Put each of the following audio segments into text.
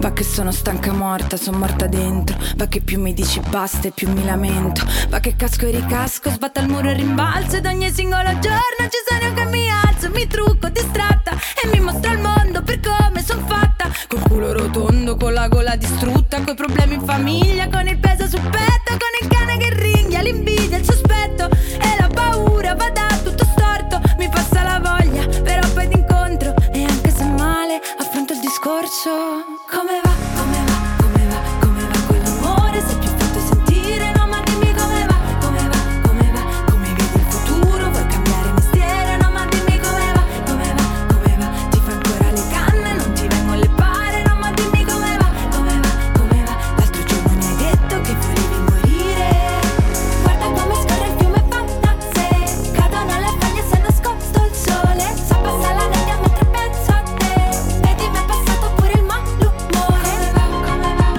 Va che sono stanca morta, son morta dentro. Va che più mi dici basta e più mi lamento. Va che casco e ricasco, sbatto al muro e rimbalzo. Ed ogni singolo giorno ci sono che mi alzo. Mi trucco distratta e mi mostro al mondo per come son fatta. Col culo rotondo, con la gola distrutta, coi problemi in famiglia, con il peso sul petto, con il cane che ringhia, l'invidia, il sospetto e la paura. Va da tutto storto, mi passa la voglia, però poi d'incontro. E anche se male, affronto il discorso. Come va, come va, come va, come va quell'amore? Sei più fatto sentire, no ma dimmi come va, come va, come va, come vedi il futuro? Vuoi cambiare mestiere, no ma dimmi come va, come va, come va. Ti fa ancora le canne, non ti vengono le pare, no ma dimmi come va, come va, come va. L'altro giorno mi hai detto che volevi morire. Guarda come scorre il fiume Fantasè, cadono le foglie se nascosto il sole. So passa la nebbia mentre penso a te, vedi mi è passato pure il malumore. Come va, come va,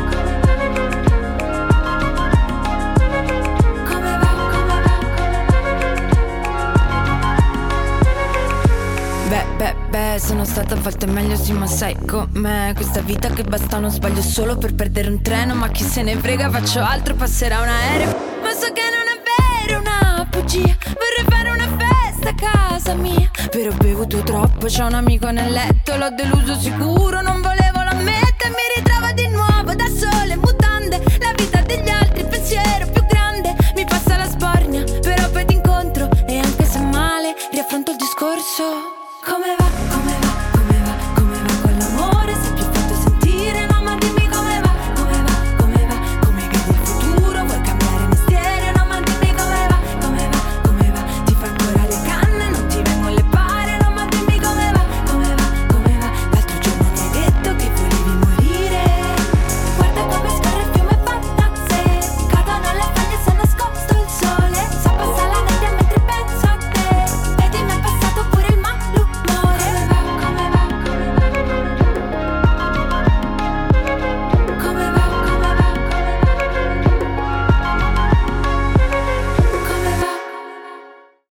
come va, come va. Beh, sono stata a volte meglio sì, ma sai com'è questa vita che basta uno sbaglio solo per perdere un treno. Ma chi se ne frega, faccio altro, passerà un aereo. Ma so che non è vero, una bugia. Vorrei fare una festa a casa mia, però ho bevuto troppo, c'ho un amico nel letto. L'ho deluso sicuro, non volevo l'ammettere. Mi ritrovo di nuovo da sole, mutande. La vita degli altri, il pensiero più grande. Mi passa la sbornia, però poi ti incontro. E anche se male, riaffronto il discorso.